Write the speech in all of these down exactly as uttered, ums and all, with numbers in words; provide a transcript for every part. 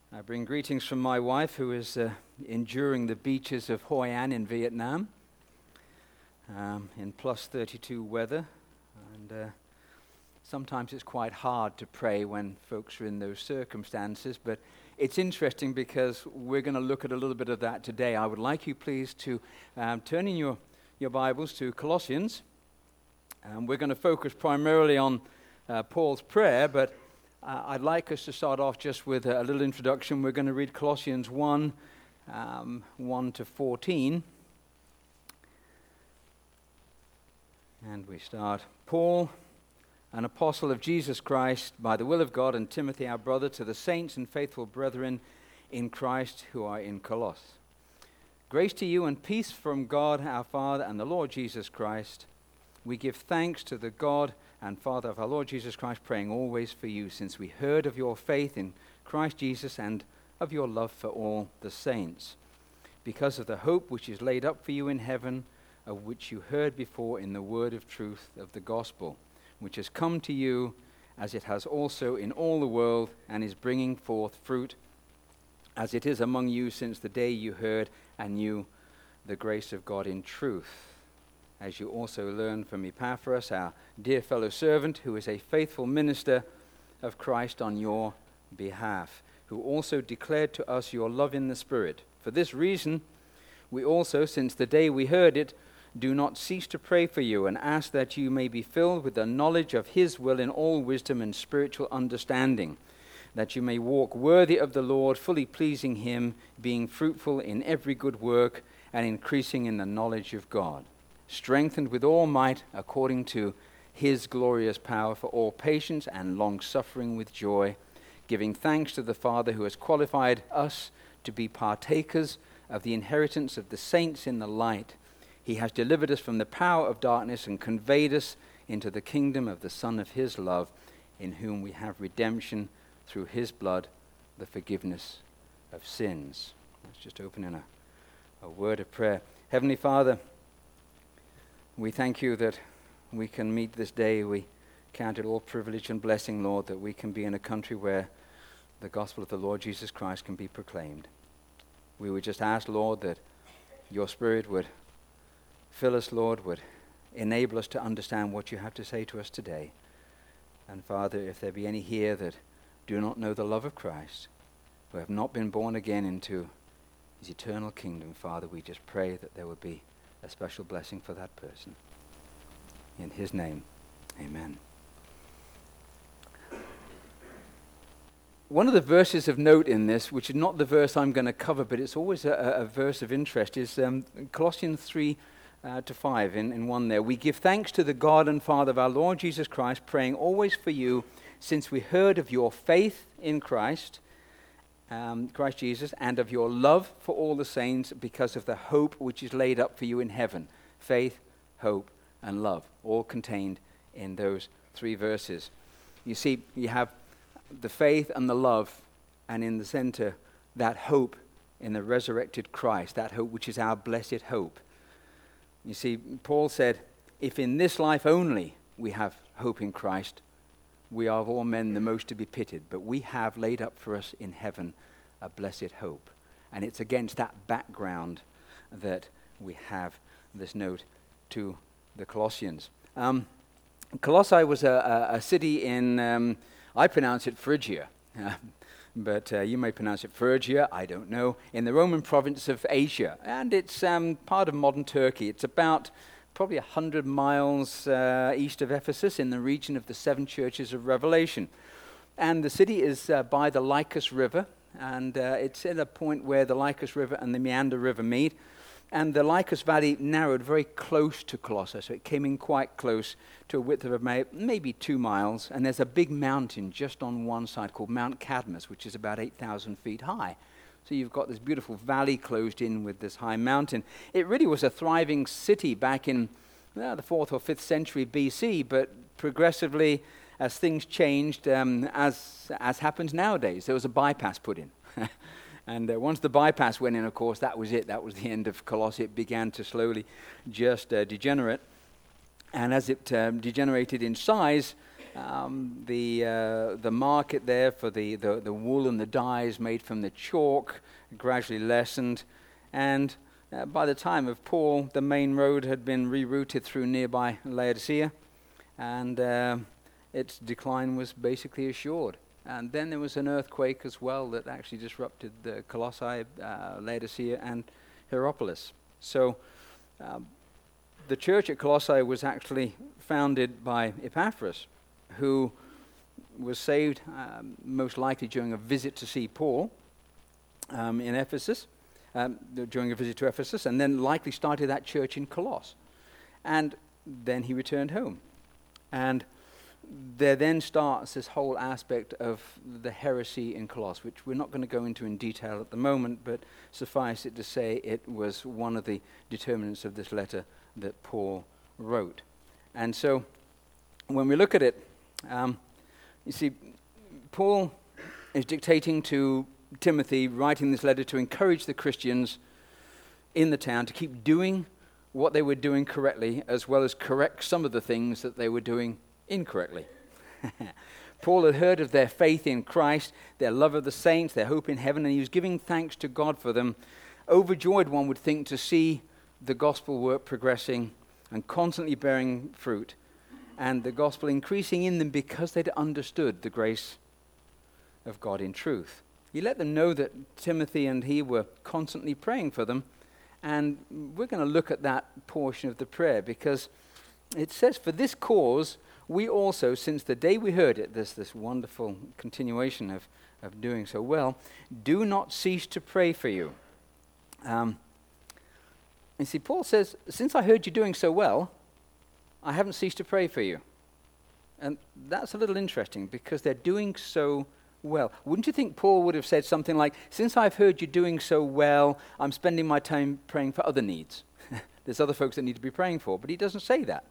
I bring greetings from my wife, who is uh, enduring the beaches of Hoi An in Vietnam um, in plus thirty-two weather. And uh, sometimes it's quite hard to pray when folks are in those circumstances, but it's interesting because we're going to look at a little bit of that today. I would like you please to um, turn in your, your Bibles to Colossians. Um, we're going to focus primarily on uh, Paul's prayer, but Uh, I'd like us to start off just with a, a little introduction. We're going to read Colossians one, um, one to fourteen. And we start. Paul, an apostle of Jesus Christ, by the will of God, and Timothy, our brother, to the saints and faithful brethren in Christ who are in Colossus. Grace to you and peace from God our Father and the Lord Jesus Christ. We give thanks to the God and Father of our Lord Jesus Christ, praying always for you, since we heard of your faith in Christ Jesus and of your love for all the saints, because of the hope which is laid up for you in heaven, of which you heard before in the word of truth of the gospel, which has come to you, as it has also in all the world, and is bringing forth fruit, as it is among you since the day you heard and knew the grace of God in truth. As you also learned from Epaphras, our dear fellow servant, who is a faithful minister of Christ on your behalf, who also declared to us your love in the Spirit. For this reason, we also, since the day we heard it, do not cease to pray for you and ask that you may be filled with the knowledge of his will in all wisdom and spiritual understanding, that you may walk worthy of the Lord, fully pleasing him, being fruitful in every good work and increasing in the knowledge of God, strengthened with all might according to his glorious power, for all patience and long-suffering with joy, giving thanks to the Father who has qualified us to be partakers of the inheritance of the saints in the light. He has delivered us from the power of darkness and conveyed us into the kingdom of the Son of his love, in whom we have redemption through his blood, the forgiveness of sins. Let's just open in a, a word of prayer. Heavenly Father, we thank you that we can meet this day. We count it all privilege and blessing, Lord, that we can be in a country where the gospel of the Lord Jesus Christ can be proclaimed. We would just ask, Lord, that your Spirit would fill us, Lord, would enable us to understand what you have to say to us today. And Father, if there be any here that do not know the love of Christ, who have not been born again into his eternal kingdom, Father, we just pray that there would be a special blessing for that person. In his name, amen. One of the verses of note in this, which is not the verse I'm going to cover, but it's always a, a verse of interest, is um, Colossians three uh, to five in, in one there. We give thanks to the God and Father of our Lord Jesus Christ, praying always for you, since we heard of your faith in Christ, Um, Christ Jesus, and of your love for all the saints, because of the hope which is laid up for you in heaven. Faith, hope, and love, all contained in those three verses. You see, you have the faith and the love, and in the center, that hope in the resurrected Christ, that hope which is our blessed hope. You see, Paul said, if in this life only we have hope in Christ, we are of all men the most to be pitied, but we have laid up for us in heaven a blessed hope. And it's against that background that we have this note to the Colossians. Um, Colossae was a, a, a city in, um, I pronounce it Phrygia, uh, but uh, you may pronounce it Phrygia, I don't know, in the Roman province of Asia. And it's um, part of modern Turkey. It's about probably one hundred miles uh, east of Ephesus, in the region of the seven churches of Revelation. And the city is uh, by the Lycus River, and uh, it's at a point where the Lycus River and the Meander River meet. And the Lycus Valley narrowed very close to Colossae, so it came in quite close to a width of about maybe two miles. And there's a big mountain just on one side called Mount Cadmus, which is about eight thousand feet high. So you've got this beautiful valley closed in with this high mountain. It really was a thriving city back in well, the fourth or fifth century B C, but progressively, as things changed, um, as as happens nowadays, there was a bypass put in. And uh, once the bypass went in, of course, that was it. That was the end of Colossae. It began to slowly just uh, degenerate. And as it um, degenerated in size, Um, the uh, the market there for the, the, the wool and the dyes made from the chalk gradually lessened, and uh, by the time of Paul, the main road had been rerouted through nearby Laodicea, and uh, its decline was basically assured. And then there was an earthquake as well that actually disrupted the Colossae, uh, Laodicea, and Hierapolis. So um, the church at Colossae was actually founded by Epaphras, who was saved um, most likely during a visit to see Paul um, in Ephesus, um, during a visit to Ephesus, and then likely started that church in Colossus. And then he returned home. And there then starts this whole aspect of the heresy in Colossus, which we're not going to go into in detail at the moment, but suffice it to say it was one of the determinants of this letter that Paul wrote. And so when we look at it, um, you see, Paul is dictating to Timothy, writing this letter to encourage the Christians in the town to keep doing what they were doing correctly, as well as correct some of the things that they were doing incorrectly. Paul had heard of their faith in Christ, their love of the saints, their hope in heaven, and he was giving thanks to God for them. Overjoyed, one would think, to see the gospel work progressing and constantly bearing fruit, and the gospel increasing in them because they'd understood the grace of God in truth. He let them know that Timothy and he were constantly praying for them, and we're going to look at that portion of the prayer because it says, "For this cause we also, since the day we heard it," there's this wonderful continuation of, of doing so well, "do not cease to pray for you." Um, you see, Paul says, since I heard you doing so well, I haven't ceased to pray for you. And that's a little interesting because they're doing so well. Wouldn't you think Paul would have said something like, since I've heard you doing so well, I'm spending my time praying for other needs. There's other folks that need to be praying for, but he doesn't say that.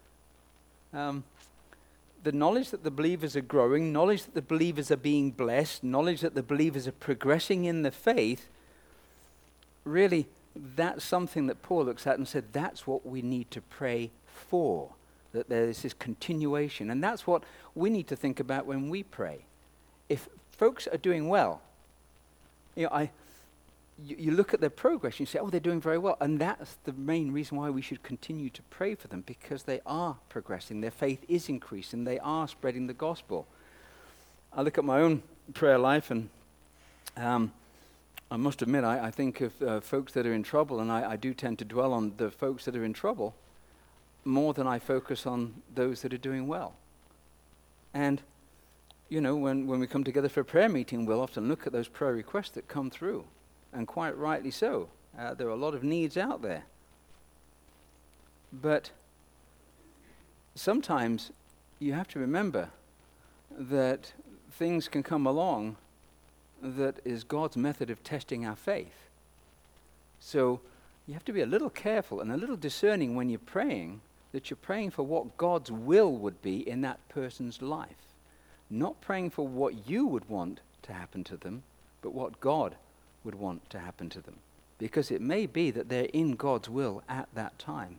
Um, the knowledge that the believers are growing, knowledge that the believers are being blessed, knowledge that the believers are progressing in the faith, really, that's something that Paul looks at and said, that's what we need to pray for, that there's this continuation. And that's what we need to think about when we pray. If folks are doing well, you know, I, you, you look at their progress and you say, oh, they're doing very well. And that's the main reason why we should continue to pray for them, because they are progressing. Their faith is increasing. They are spreading the gospel. I look at my own prayer life and um, I must admit, I, I think of uh, folks that are in trouble, and I, I do tend to dwell on the folks that are in trouble more than I focus on those that are doing well. And, you know, when, when we come together for a prayer meeting, we'll often look at those prayer requests that come through, and quite rightly so. Uh, there are a lot of needs out there. But sometimes you have to remember that things can come along that is God's method of testing our faith. So you have to be a little careful and a little discerning when you're praying, that you're praying for what God's will would be in that person's life. Not praying for what you would want to happen to them, but what God would want to happen to them. Because it may be that they're in God's will at that time.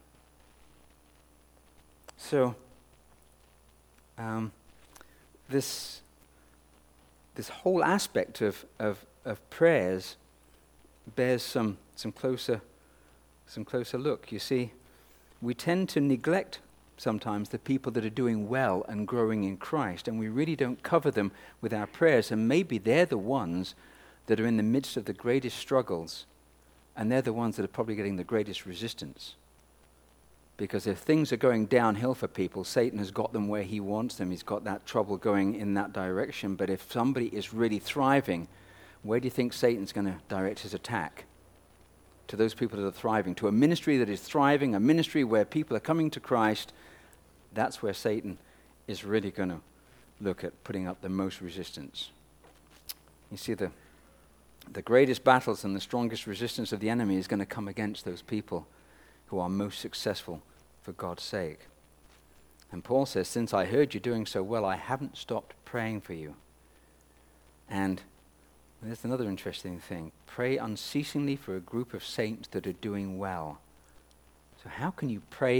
So, um, this this whole aspect of, of, of prayers bears some some closer some closer look. You see, we tend to neglect sometimes the people that are doing well and growing in Christ, and we really don't cover them with our prayers, and maybe they're the ones that are in the midst of the greatest struggles, and they're the ones that are probably getting the greatest resistance. Because if things are going downhill for people, Satan has got them where he wants them. He's got that trouble going in that direction. But if somebody is really thriving, where do you think Satan's going to direct his attack? To those people that are thriving, to a ministry that is thriving, a ministry where people are coming to Christ. That's where Satan is really going to look at putting up the most resistance. You see, the the greatest battles and the strongest resistance of the enemy is going to come against those people who are most successful for God's sake. And Paul says, since I heard you doing so well, I haven't stopped praying for you. And there's another interesting thing. Pray unceasingly for a group of saints that are doing well. So how can you pray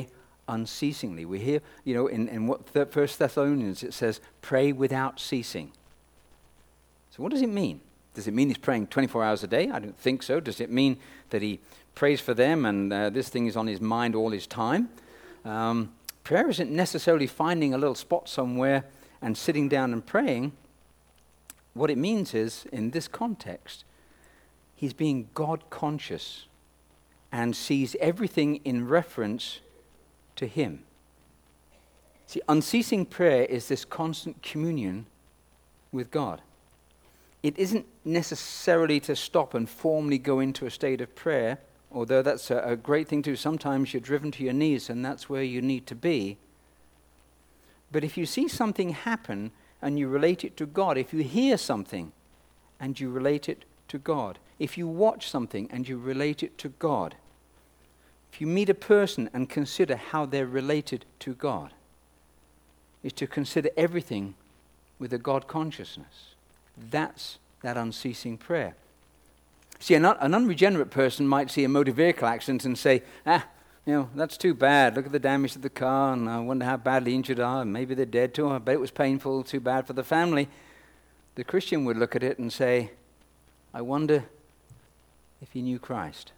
unceasingly. We hear, you know, in, in what th- First Thessalonians it says, pray without ceasing. So what does it mean? Does it mean he's praying twenty-four hours a day? I don't think so. Does it mean that he prays for them and uh, this thing is on his mind all his time? Um, prayer isn't necessarily finding a little spot somewhere and sitting down and praying. What it means is, in this context, he's being God-conscious and sees everything in reference to him. See, unceasing prayer is this constant communion with God. It isn't necessarily to stop and formally go into a state of prayer, although that's a, a great thing to do. Sometimes you're driven to your knees and that's where you need to be. But if you see something happen and you relate it to God, if you hear something and you relate it to God, if you watch something and you relate it to God, if you meet a person and consider how they're related to God, is to consider everything with a God consciousness. That's that unceasing prayer. See, an, un- an unregenerate person might see a motor vehicle accident and say, ah, you know, that's too bad. Look at the damage to the car, and I wonder how badly injured they are. Maybe they're dead too. I bet it was painful, too bad for the family. The Christian would look at it and say, I wonder if he knew Christ.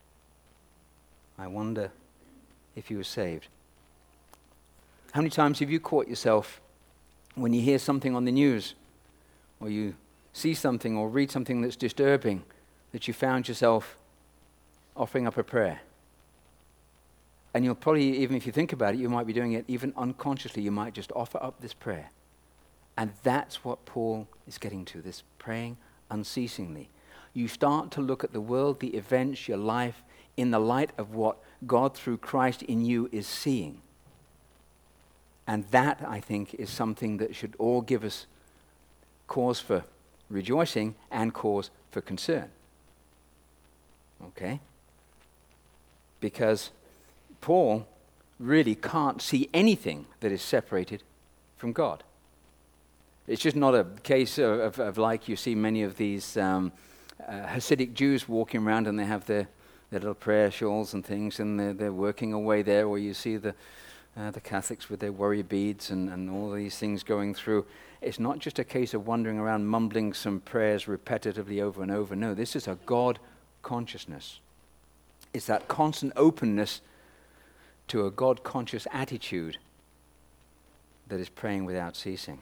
I wonder if he was saved. How many times have you caught yourself when you hear something on the news, or you see something or read something that's disturbing, that you found yourself offering up a prayer? And you'll probably, even if you think about it, you might be doing it even unconsciously. You might just offer up this prayer. And that's what Paul is getting to, this praying unceasingly. You start to look at the world, the events, your life, in the light of what God through Christ in you is seeing. And that, I think, is something that should all give us cause for rejoicing and cause for concern. Okay? Because Paul really can't see anything that is separated from God. It's just not a case of, of, of like you see many of these um, uh, Hasidic Jews walking around and they have their, their little prayer shawls and things and they're, they're working away there, or you see the uh, the Catholics with their warrior beads and, and all these things going through. It's not just a case of wandering around mumbling some prayers repetitively over and over. No, this is a God consciousness. It's that constant openness to a God-conscious attitude that is praying without ceasing.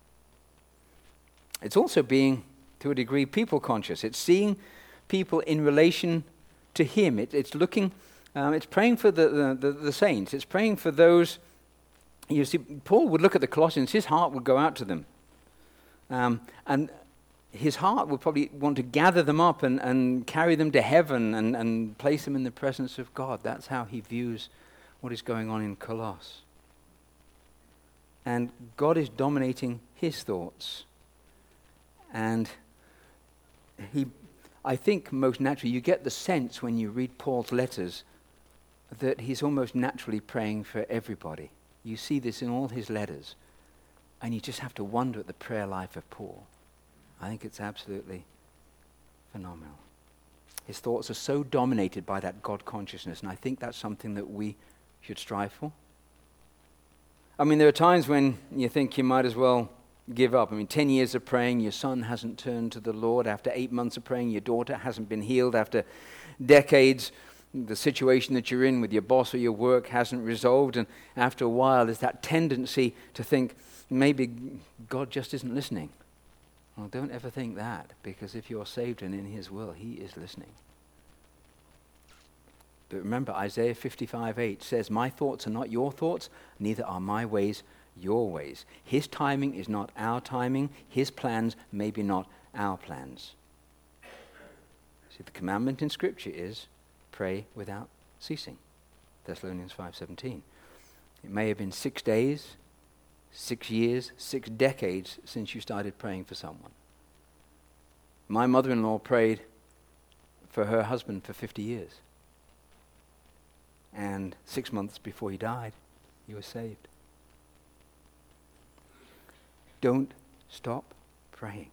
It's also being, to a degree, people-conscious. It's seeing people in relation to Him. It, it's looking, um, it's praying for the, the, the, the saints. It's praying for those. You see, Paul would look at the Colossians. His heart would go out to them. Um, and his heart would probably want to gather them up and, and carry them to heaven and, and place them in the presence of God. That's how he views what is going on in Colossus. And God is dominating his thoughts. And he, I think most naturally, you get the sense when you read Paul's letters that he's almost naturally praying for everybody. You see this in all his letters. And you just have to wonder at the prayer life of Paul. I think it's absolutely phenomenal. His thoughts are so dominated by that God consciousness, and I think that's something that we should strive for. I mean, there are times when you think you might as well give up. I mean, ten years of praying, your son hasn't turned to the Lord. After eight months of praying, your daughter hasn't been healed. After decades, the situation that you're in with your boss or your work hasn't resolved. And after a while, there's that tendency to think, maybe God just isn't listening. Well, don't ever think that, because if you're saved and in his will, he is listening. But remember, Isaiah fifty-five eight says, my thoughts are not your thoughts, neither are my ways your ways. His timing is not our timing. His plans may be not our plans. See, the commandment in Scripture is pray without ceasing. Thessalonians five seventeen. It may have been six days, six years, six decades since you started praying for someone. My mother-in-law prayed for her husband for fifty years. And six months before he died, he was saved. Don't stop praying.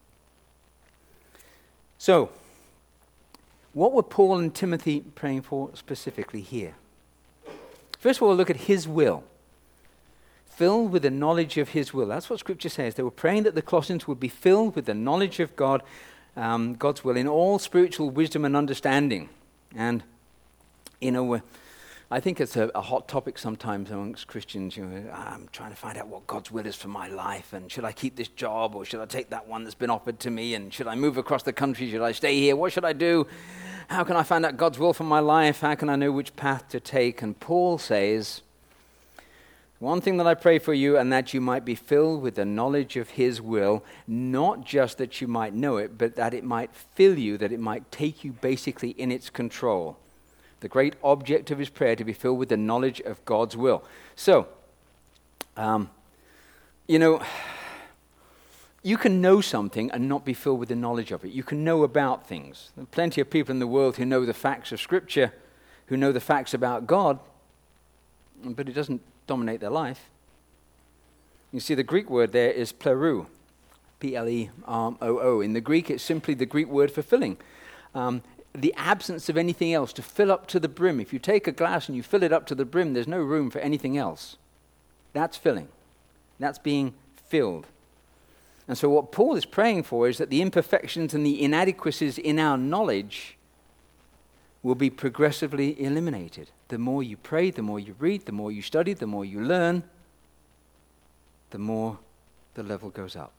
So, what were Paul and Timothy praying for specifically here? First First of all, we'll look at his will. Filled with the knowledge of his will. That's what Scripture says. They were praying that the Colossians would be filled with the knowledge of God, um, God's will, in all spiritual wisdom and understanding. And, you know, uh, I think it's a, a hot topic sometimes amongst Christians. You know, I'm trying to find out what God's will is for my life, and should I keep this job, or should I take that one that's been offered to me, and should I move across the country, should I stay here, what should I do? How can I find out God's will for my life? How can I know which path to take? And Paul says, one thing that I pray for you, and that you might be filled with the knowledge of his will, not just that you might know it, but that it might fill you, that it might take you basically in its control. The great object of his prayer, to be filled with the knowledge of God's will. So, um, you know, you can know something and not be filled with the knowledge of it. You can know about things. There are plenty of people in the world who know the facts of Scripture, who know the facts about God, but it doesn't dominate their life. You see, the Greek word there is pleroo, P L E R O O. In the Greek, it's simply the Greek word for filling. Um, the absence of anything else, to fill up to the brim. If you take a glass and you fill it up to the brim, there's no room for anything else. That's filling. That's being filled. And so what Paul is praying for is that the imperfections and the inadequacies in our knowledge will be progressively eliminated. The more you pray, the more you read, the more you study, the more you learn, the more the level goes up.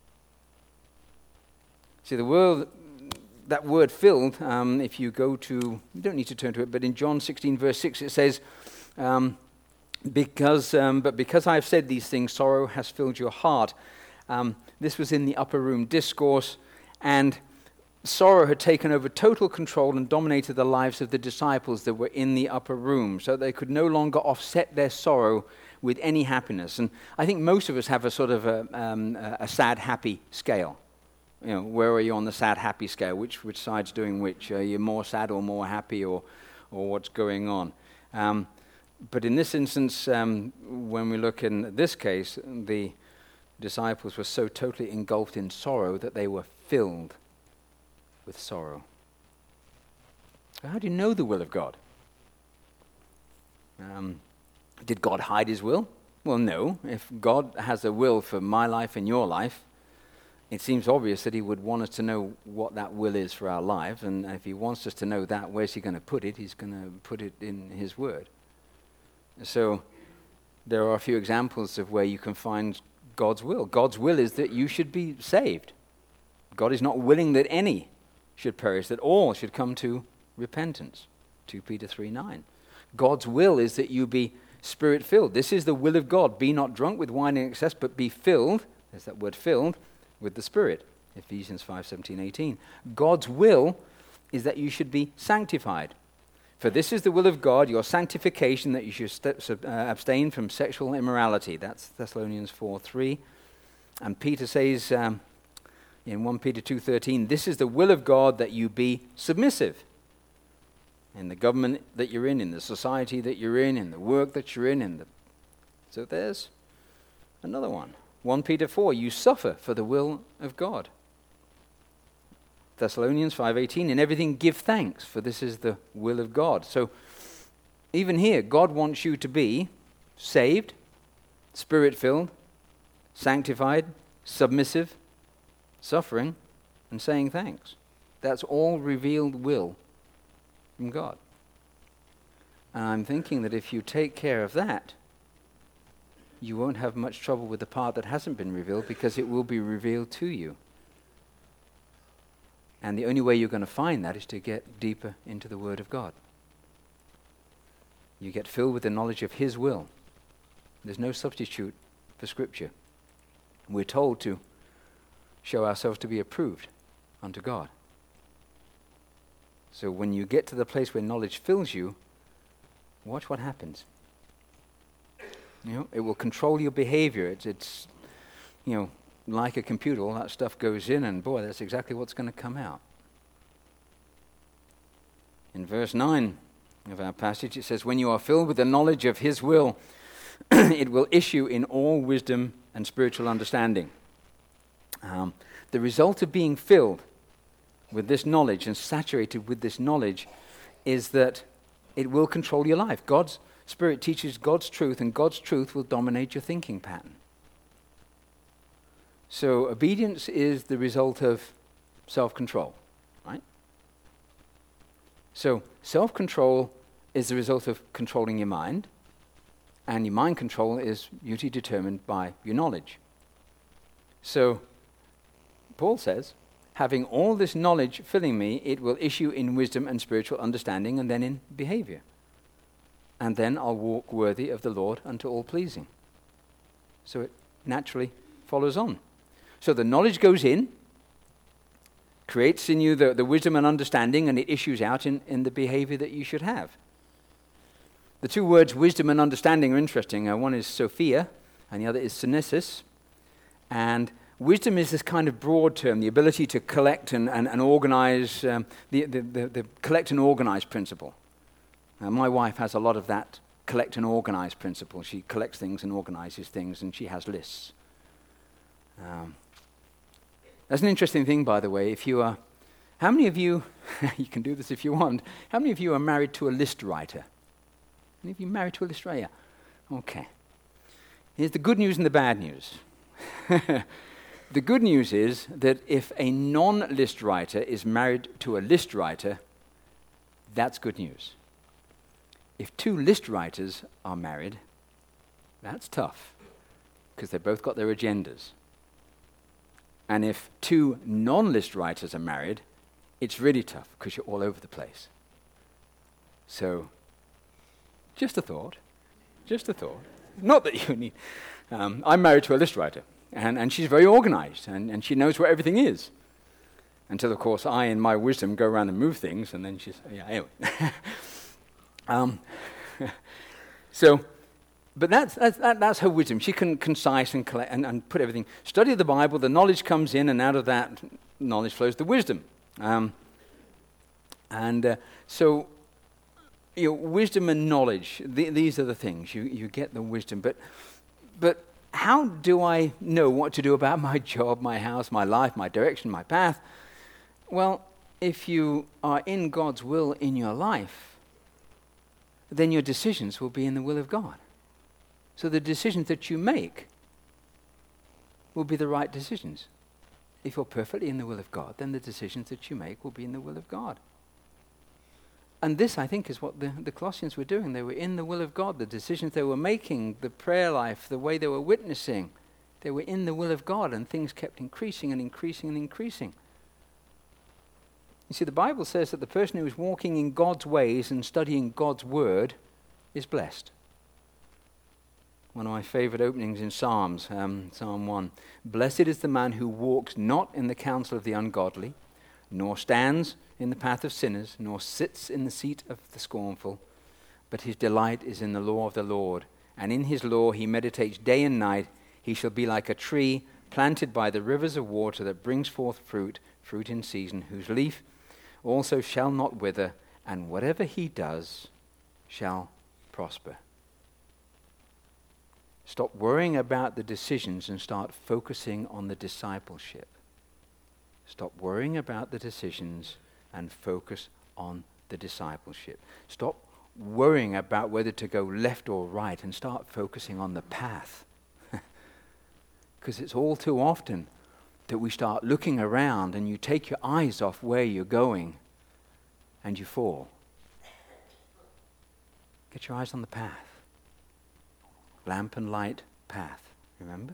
See, the world, that word filled, um, if you go to, you don't need to turn to it, but in John sixteen verse six it says, um, because, um, but because I have said these things, sorrow has filled your heart. Um, this was in the upper room discourse, and sorrow had taken over total control and dominated the lives of the disciples that were in the upper room, so they could no longer offset their sorrow with any happiness. And I think most of us have a sort of a, um, a sad, happy scale. You know, where are you on the sad, happy scale? Which which side's doing which? Are you more sad or more happy, or or what's going on? Um, but in this instance, um, when we look in this case, the disciples were so totally engulfed in sorrow that they were filled with sorrow. So how do you know the will of God? Um, did God hide his will? Well, no. If God has a will for my life and your life, it seems obvious that he would want us to know what that will is for our lives, and if he wants us to know that, where's he going to put it? He's going to put it in his word. So there are a few examples of where you can find God's will. God's will is that you should be saved. God is not willing that any should perish, that all should come to repentance. Second Peter three nine. God's will is that you be spirit-filled. This is the will of God. Be not drunk with wine in excess, but be filled, there's that word filled, with the Spirit. Ephesians five seventeen eighteen. God's will is that you should be sanctified. For this is the will of God, your sanctification, that you should st- uh, abstain from sexual immorality. That's Thessalonians four three. And Peter says um, in First Peter two thirteen, this is the will of God, that you be submissive. In the government that you're in, in the society that you're in, in the work that you're in, in the... So there's another one. First Peter four, you suffer for the will of God. Thessalonians five eighteen, in everything give thanks, for this is the will of God. So even here, God wants you to be saved, spirit-filled, sanctified, submissive, suffering, and saying thanks. That's all revealed will from God. And I'm thinking that if you take care of that, you won't have much trouble with the part that hasn't been revealed, because it will be revealed to you. And the only way you're going to find that is to get deeper into the Word of God. You get filled with the knowledge of His will. There's no substitute for Scripture. We're told to show ourselves to be approved unto God. So when you get to the place where knowledge fills you, watch what happens. You know, it will control your behavior. It's, it's, you know, like a computer, all that stuff goes in, and boy, that's exactly what's going to come out. In verse nine of our passage, it says, when you are filled with the knowledge of His will, it will issue in all wisdom and spiritual understanding. Um, the result of being filled with this knowledge and saturated with this knowledge is that it will control your life. God's Spirit teaches God's truth, and God's truth will dominate your thinking pattern. So obedience is the result of self-control, right? So self-control is the result of controlling your mind, and your mind control is usually determined by your knowledge. So Paul says, having all this knowledge filling me, it will issue in wisdom and spiritual understanding, and then in behavior. And then I'll walk worthy of the Lord unto all pleasing. So it naturally follows on. So the knowledge goes in, creates in you the, the wisdom and understanding, and it issues out in, in the behavior that you should have. The two words wisdom and understanding are interesting. Uh, one is Sophia, and the other is synesis. And wisdom is this kind of broad term, the ability to collect and, and, and organize, um, the, the, the, the collect and organize principle. Uh, my wife has a lot of that collect and organize principle. She collects things and organizes things, and she has lists. Um, that's an interesting thing, by the way. If you are, how many of you, you can do this if you want, how many of you are married to a list writer? Any of you married to a list writer? Okay. Here's the good news and the bad news. The good news is that if a non-list writer is married to a list writer, that's good news. If two list writers are married, that's tough, because they've both got their agendas. And if two non-list writers are married, it's really tough, because you're all over the place. So, just a thought. Just a thought. Not that you need... Um, I'm married to a list writer, and, and she's very organized, and, and she knows where everything is. Until, of course, I, in my wisdom, go around and move things, and then she's... Yeah, anyway. um, so... But that's, that's, that, that's her wisdom. She can concise and, collect and, and put everything. Study the Bible, the knowledge comes in, and out of that knowledge flows the wisdom. Um, and uh, so, you know, wisdom and knowledge, th- these are the things. You, you get the wisdom. But, but how do I know what to do about my job, my house, my life, my direction, my path? Well, if you are in God's will in your life, then your decisions will be in the will of God. So the decisions that you make will be the right decisions. If you're perfectly in the will of God, then the decisions that you make will be in the will of God. And this, I think, is what the, the Colossians were doing. They were in the will of God. The decisions they were making, the prayer life, the way they were witnessing, they were in the will of God, and things kept increasing and increasing and increasing. You see, the Bible says that the person who is walking in God's ways and studying God's word is blessed. One of my favorite openings in Psalms, um, Psalm one. Blessed is the man who walks not in the counsel of the ungodly, nor stands in the path of sinners, nor sits in the seat of the scornful, but his delight is in the law of the Lord, and in his law he meditates day and night. He shall be like a tree planted by the rivers of water that brings forth fruit, fruit in season, whose leaf also shall not wither, and whatever he does shall prosper. Stop worrying about the decisions and start focusing on the discipleship. Stop worrying about the decisions and focus on the discipleship. Stop worrying about whether to go left or right and start focusing on the path. Because it's all too often that we start looking around and you take your eyes off where you're going and you fall. Get your eyes on the path. Lamp and light path, remember?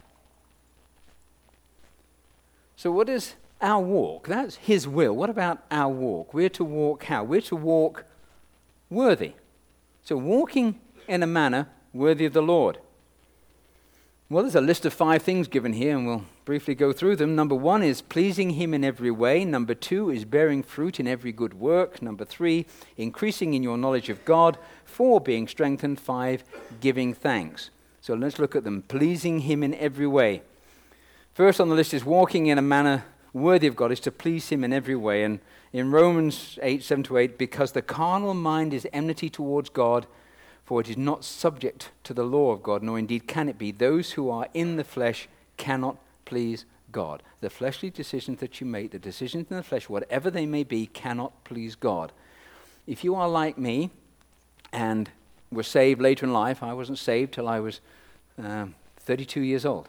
So what is our walk? That's his will. What about our walk? We're to walk how? We're to walk worthy. So walking in a manner worthy of the Lord. Well, there's a list of five things given here, and we'll briefly go through them. Number one is pleasing him in every way. Number two is bearing fruit in every good work. Number three, increasing in your knowledge of God. Four, being strengthened. Five, giving thanks. So let's look at them. Pleasing him in every way. First on the list is walking in a manner worthy of God, is to please him in every way. And in Romans eight, seven to eight, because the carnal mind is enmity towards God, for it is not subject to the law of God, nor indeed can it be. Those who are in the flesh cannot please God. The fleshly decisions that you make, the decisions in the flesh, whatever they may be, cannot please God. If you are like me, and were saved later in life. I wasn't saved till I was um, thirty-two years old.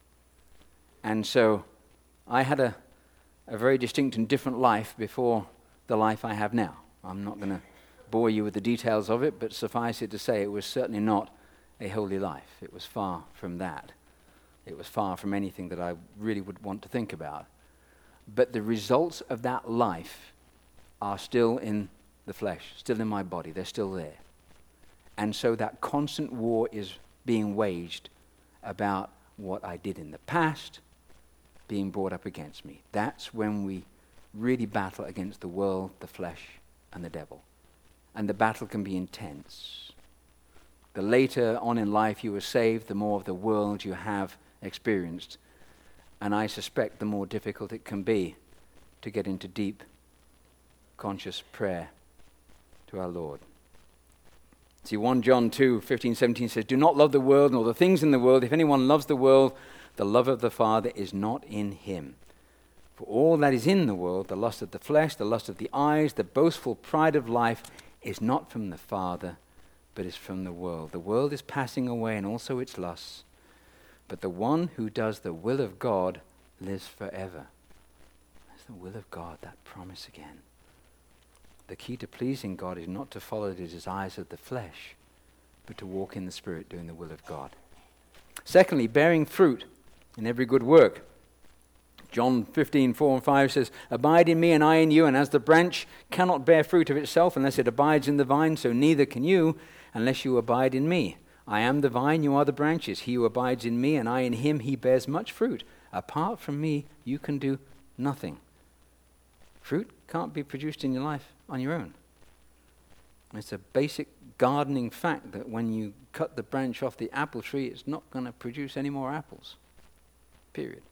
And so I had a, a very distinct and different life before the life I have now. I'm not going to bore you with the details of it, but suffice it to say it was certainly not a holy life. It was far from that. It was far from anything that I really would want to think about. But the results of that life are still in the flesh, still in my body. They're still there. And so that constant war is being waged about what I did in the past being brought up against me. That's when we really battle against the world, the flesh, and the devil. And the battle can be intense. The later on in life you are saved, the more of the world you have experienced. And I suspect the more difficult it can be to get into deep, conscious prayer to our Lord. See, First John two, fifteen, seventeen says, "Do not love the world nor the things in the world. If anyone loves the world, the love of the Father is not in him. For all that is in the world, the lust of the flesh, the lust of the eyes, the boastful pride of life, is not from the Father, but is from the world. The world is passing away and also its lusts. But the one who does the will of God lives forever." That's the will of God, that promise again. The key to pleasing God is not to follow the desires of the flesh, but to walk in the Spirit doing the will of God. Secondly, bearing fruit in every good work. John fifteen, four and five says, "Abide in me and I in you, and as the branch cannot bear fruit of itself unless it abides in the vine, so neither can you unless you abide in me. I am the vine, you are the branches. He who abides in me and I in him, he bears much fruit. Apart from me, you can do nothing." Fruit can't be produced in your life on your own. It's a basic gardening fact that when you cut the branch off the apple tree, it's not going to produce any more apples. Period.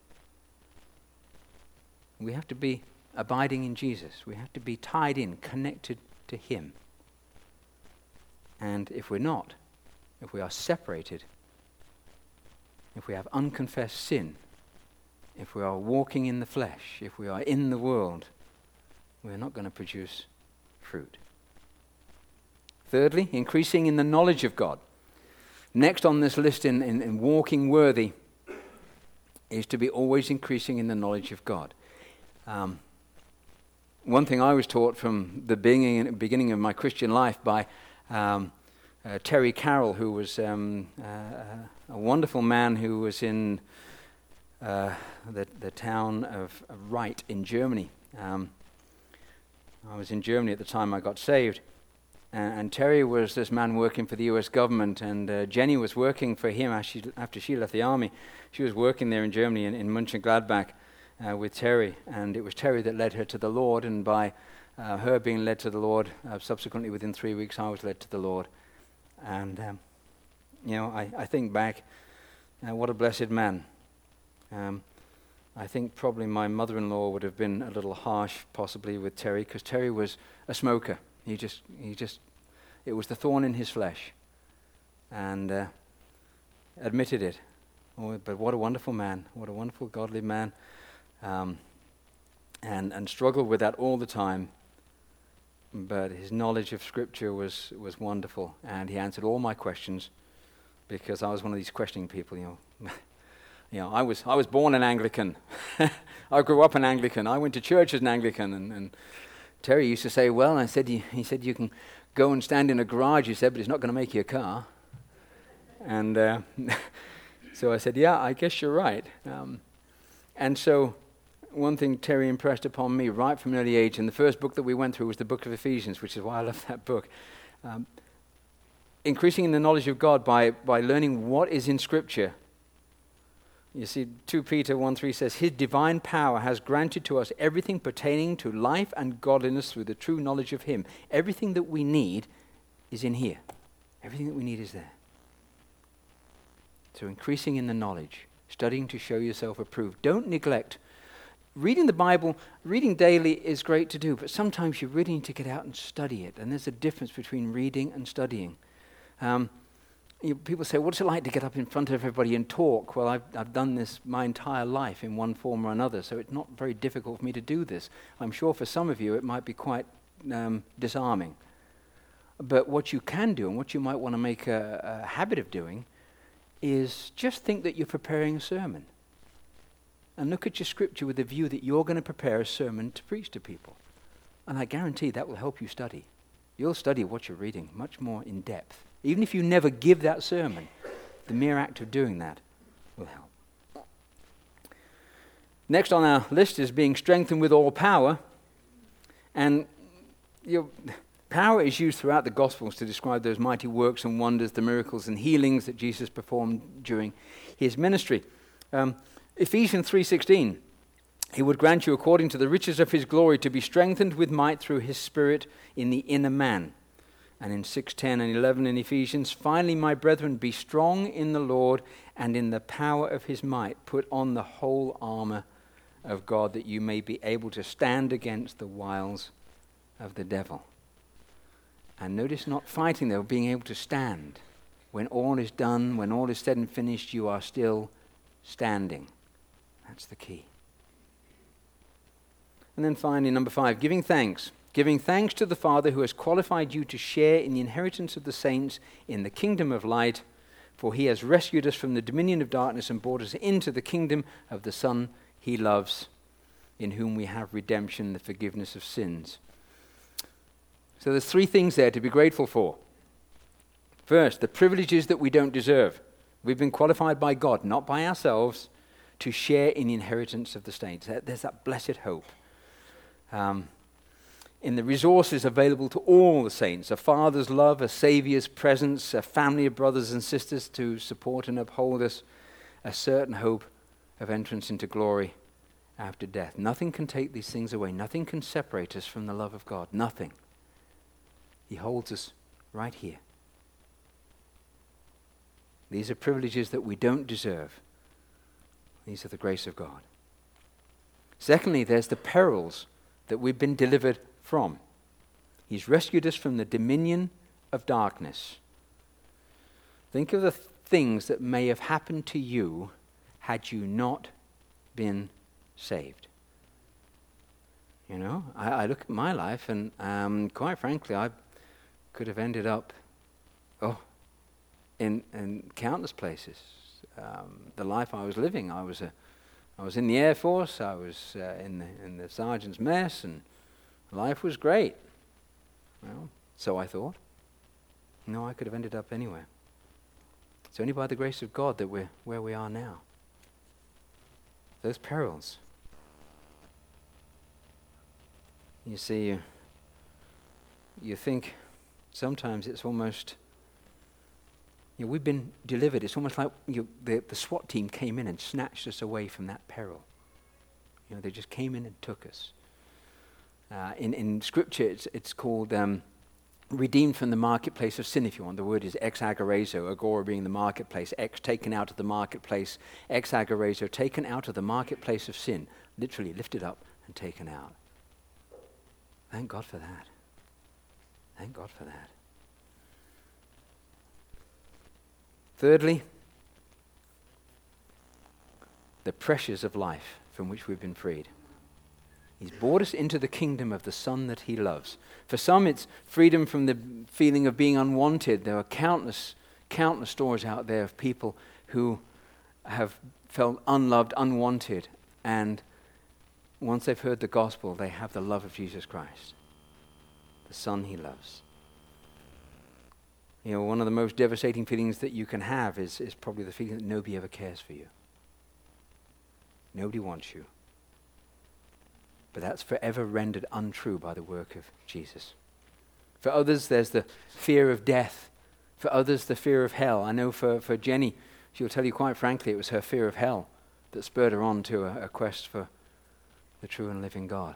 We have to be abiding in Jesus. We have to be tied in, connected to him. And if we're not, if we are separated, if we have unconfessed sin, if we are walking in the flesh, if we are in the world, we're not going to produce fruit. Thirdly, increasing in the knowledge of God. Next on this list in, in, in walking worthy is to be always increasing in the knowledge of God. Um, one thing I was taught from the beginning, beginning of my Christian life by um, uh, Terry Carroll, who was um, uh, a wonderful man who was in uh, the, the town of Reit in Germany. Um, I was in Germany at the time I got saved. And, and Terry was this man working for the U S government, and uh, Jenny was working for him after she, after she left the army. She was working there in Germany, in, in Mönchengladbach, uh, with Terry. And it was Terry that led her to the Lord, and by uh, her being led to the Lord, uh, subsequently within three weeks I was led to the Lord. And, um, you know, I, I think back, uh, what a blessed man. Um, I think probably my mother-in-law would have been a little harsh, possibly, with Terry, because Terry was a smoker. He just, he just, it was the thorn in his flesh, and uh, admitted it. Oh, but what a wonderful man! What a wonderful, godly man, um, and and struggled with that all the time. But his knowledge of Scripture was was wonderful, and he answered all my questions, because I was one of these questioning people, you know. You know, I was I was born an Anglican. I grew up an Anglican. I went to church as an Anglican. And, and Terry used to say, well, I said, he, he said, you can go and stand in a garage, he said, but it's not going to make you a car. And uh, so I said, yeah, I guess you're right. Um, and so one thing Terry impressed upon me right from an early age, and the first book that we went through was the book of Ephesians, which is why I love that book. Um, increasing in the knowledge of God by, by learning what is in Scripture. You see, Second Peter one three says, "His divine power has granted to us everything pertaining to life and godliness through the true knowledge of him." Everything that we need is in here. Everything that we need is there. So increasing in the knowledge, studying to show yourself approved. Don't neglect. Reading the Bible, reading daily is great to do, but sometimes you really need to get out and study it. And there's a difference between reading and studying. Um, You, people say, what's it like to get up in front of everybody and talk? Well, I've, I've done this my entire life in one form or another, so it's not very difficult for me to do this. I'm sure for some of you it might be quite um, disarming. But what you can do, and what you might want to make a, a habit of doing, is just think that you're preparing a sermon. And look at your scripture with the view that you're going to prepare a sermon to preach to people. And I guarantee that will help you study. You'll study what you're reading much more in depth. Even if you never give that sermon, the mere act of doing that will help. Next on our list is being strengthened with all power. And you know, power is used throughout the Gospels to describe those mighty works and wonders, the miracles and healings that Jesus performed during his ministry. Um, Ephesians three sixteen, he would grant you according to the riches of his glory to be strengthened with might through his Spirit in the inner man. And in six ten and eleven in Ephesians, finally, my brethren, be strong in the Lord and in the power of his might. Put on the whole armor of God that you may be able to stand against the wiles of the devil. And notice not fighting though, being able to stand. When all is done, when all is said and finished, you are still standing. That's the key. And then finally, number five, giving thanks. Giving thanks to the Father who has qualified you to share in the inheritance of the saints in the kingdom of light, for he has rescued us from the dominion of darkness and brought us into the kingdom of the Son he loves, in whom we have redemption, the forgiveness of sins. So there's three things there to be grateful for. First, the privileges that we don't deserve. We've been qualified by God, not by ourselves, to share in the inheritance of the saints. There's that blessed hope. Um, in the resources available to all the saints, a Father's love, a Saviour's presence, a family of brothers and sisters to support and uphold us, a certain hope of entrance into glory after death. Nothing can take these things away. Nothing can separate us from the love of God. Nothing. He holds us right here. These are privileges that we don't deserve. These are the grace of God. Secondly, there's the perils that we've been delivered from. He's rescued us from the dominion of darkness. Think of the th- things that may have happened to you had you not been saved. You know, I, I look at my life and um, quite frankly, I could have ended up, oh, in, in countless places. Um, the life I was living, I was a, I was in the Air Force, I was uh, in the in the sergeant's mess, and life was great. Well, so I thought. No, I could have ended up anywhere. It's only by the grace of God that we're where we are now. Those perils. You see, you, you think sometimes it's almost, you know, we've been delivered. It's almost like you, the, the SWAT team came in and snatched us away from that peril. You know, they just came in and took us. Uh, in, in Scripture, it's, it's called um, redeemed from the marketplace of sin, if you want. The word is ex agorazo, agora being the marketplace, ex taken out of the marketplace, ex agorazo, taken out of the marketplace of sin, literally lifted up and taken out. Thank God for that. Thank God for that. Thirdly, the pressures of life from which we've been freed. He's brought us into the kingdom of the Son that he loves. For some, it's freedom from the feeling of being unwanted. There are countless, countless stories out there of people who have felt unloved, unwanted, and once they've heard the gospel, they have the love of Jesus Christ, the Son he loves. You know, one of the most devastating feelings that you can have is, is probably the feeling that nobody ever cares for you. Nobody wants you. But that's forever rendered untrue by the work of Jesus. For others, there's the fear of death. For others, the fear of hell. I know for, for Jenny, she'll tell you quite frankly, it was her fear of hell that spurred her on to a, a quest for the true and living God.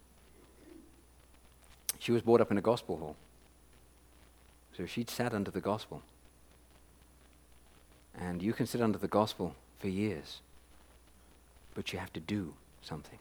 She was brought up in a gospel hall. So she'd sat under the gospel. And you can sit under the gospel for years, but you have to do something.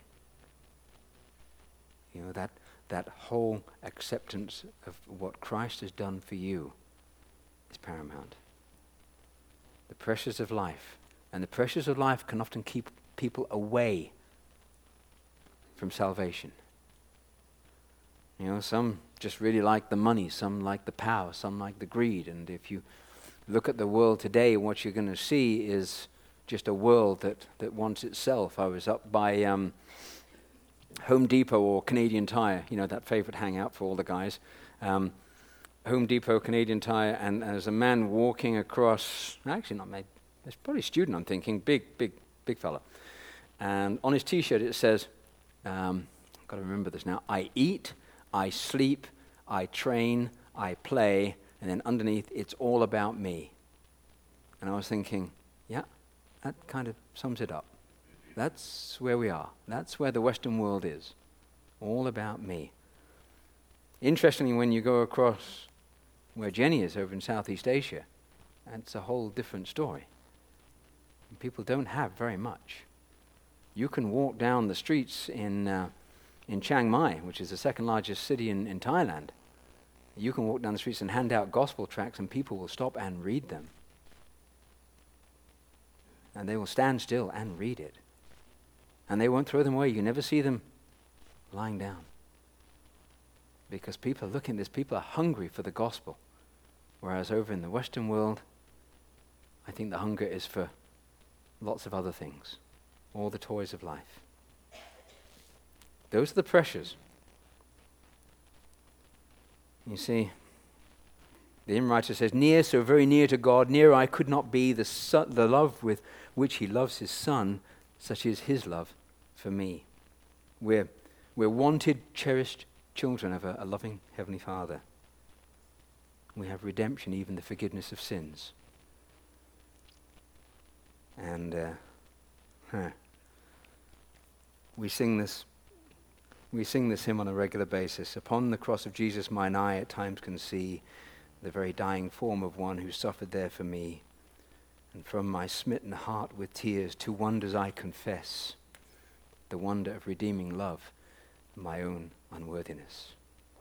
You know, that that whole acceptance of what Christ has done for you is paramount. The pressures of life. And the pressures of life can often keep people away from salvation. You know, some just really like the money, some like the power, some like the greed. And if you look at the world today, what you're going to see is just a world that, that wants itself. I was up by um, Home Depot or Canadian Tire, you know, that favorite hangout for all the guys. Um, Home Depot, Canadian Tire, and there's a man walking across, actually not maybe, it's probably a student I'm thinking, big, big, big fella. And on his t-shirt it says, um, I've got to remember this now, I eat, I sleep, I train, I play, and then underneath, it's all about me. And I was thinking, yeah, that kind of sums it up. That's where we are. That's where the Western world is. All about me. Interestingly, when you go across where Jenny is over in Southeast Asia, that's a whole different story. People don't have very much. You can walk down the streets in uh, in Chiang Mai, which is the second largest city in, in Thailand. You can walk down the streets and hand out gospel tracts and people will stop and read them. And they will stand still and read it. And they won't throw them away. You never see them lying down. Because people are looking at this, people are hungry for the gospel. Whereas over in the Western world, I think the hunger is for lots of other things. All the toys of life. Those are the pressures. You see, the hymn writer says, near, so very near to God, near I could not be, the, son, the love with which he loves his son, such is his love for me. We're, we're wanted, cherished children of a, a loving Heavenly Father. We have redemption, even the forgiveness of sins. And uh, huh, we sing this We sing this hymn on a regular basis. Upon the cross of Jesus mine eye at times can see the very dying form of one who suffered there for me. And from my smitten heart with tears to wonders I confess the wonder of redeeming love, my own unworthiness.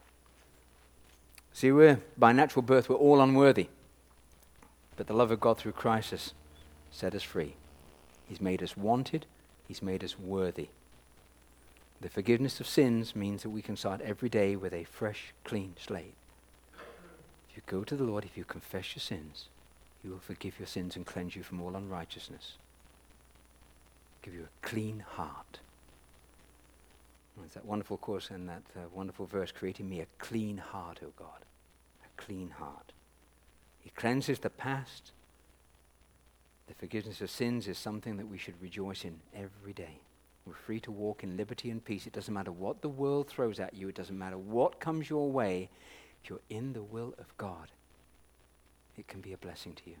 See, we're, by natural birth, we're all unworthy. But the love of God through Christ has set us free. He's made us wanted. He's made us worthy. The forgiveness of sins means that we can start every day with a fresh, clean slate. If you go to the Lord, if you confess your sins, He will forgive your sins and cleanse you from all unrighteousness. Give you a clean heart. And it's that wonderful course and that uh, wonderful verse, creating me a clean heart, O God. A clean heart. He cleanses the past. The forgiveness of sins is something that we should rejoice in every day. We're free to walk in liberty and peace. It doesn't matter what the world throws at you. It doesn't matter what comes your way. If you're in the will of God, it can be a blessing to you.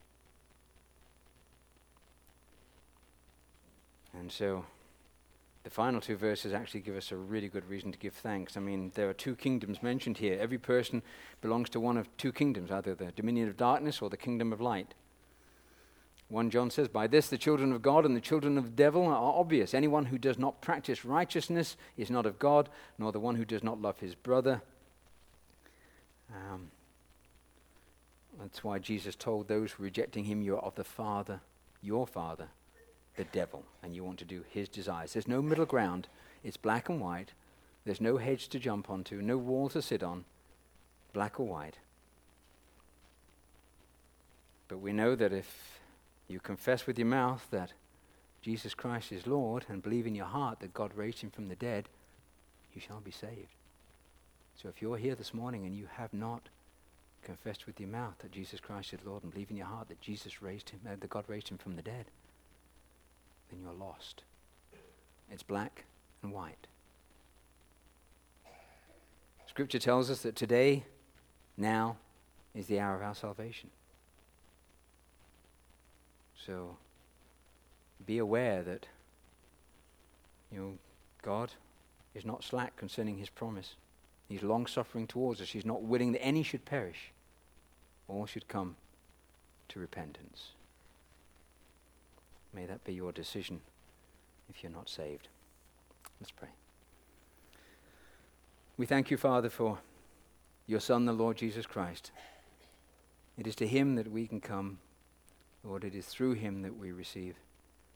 And so the final two verses actually give us a really good reason to give thanks. I mean, there are two kingdoms mentioned here. Every person belongs to one of two kingdoms, either the dominion of darkness or the kingdom of light. First John says, by this the children of God and the children of the devil are obvious. Anyone who does not practice righteousness is not of God, nor the one who does not love his brother. Um, that's why Jesus told those rejecting him, you are of the Father, your father, the devil, and you want to do his desires. There's no middle ground. It's black and white. There's no hedge to jump onto, no wall to sit on, black or white. But we know that if you confess with your mouth that Jesus Christ is Lord and believe in your heart that God raised him from the dead, you shall be saved. So if you're here this morning and you have not confessed with your mouth that Jesus Christ is Lord and believe in your heart that Jesus raised him, uh, that God raised him from the dead, then you're lost. It's black and white. Scripture tells us that today, now, is the hour of our salvation. So be aware that, you know, God is not slack concerning his promise. He's long-suffering towards us. He's not willing that any should perish. All should come to repentance. May that be your decision if you're not saved. Let's pray. We thank you, Father, for your Son, the Lord Jesus Christ. It is to him that we can come. Lord, it is through him that we receive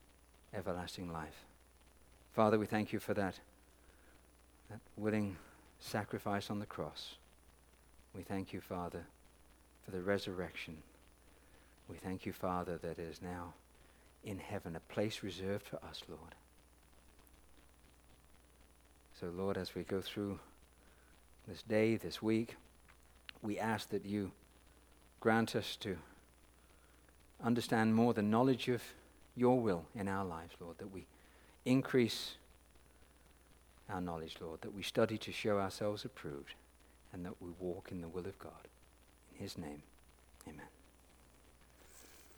everlasting life. Father, we thank you for that, that willing sacrifice on the cross. We thank you, Father, for the resurrection. We thank you, Father, that is now in heaven, a place reserved for us, Lord. So, Lord, as we go through this day, this week, we ask that you grant us to understand more the knowledge of your will in our lives, Lord, that we increase our knowledge, Lord, that we study to show ourselves approved, and that we walk in the will of God. In his name, amen.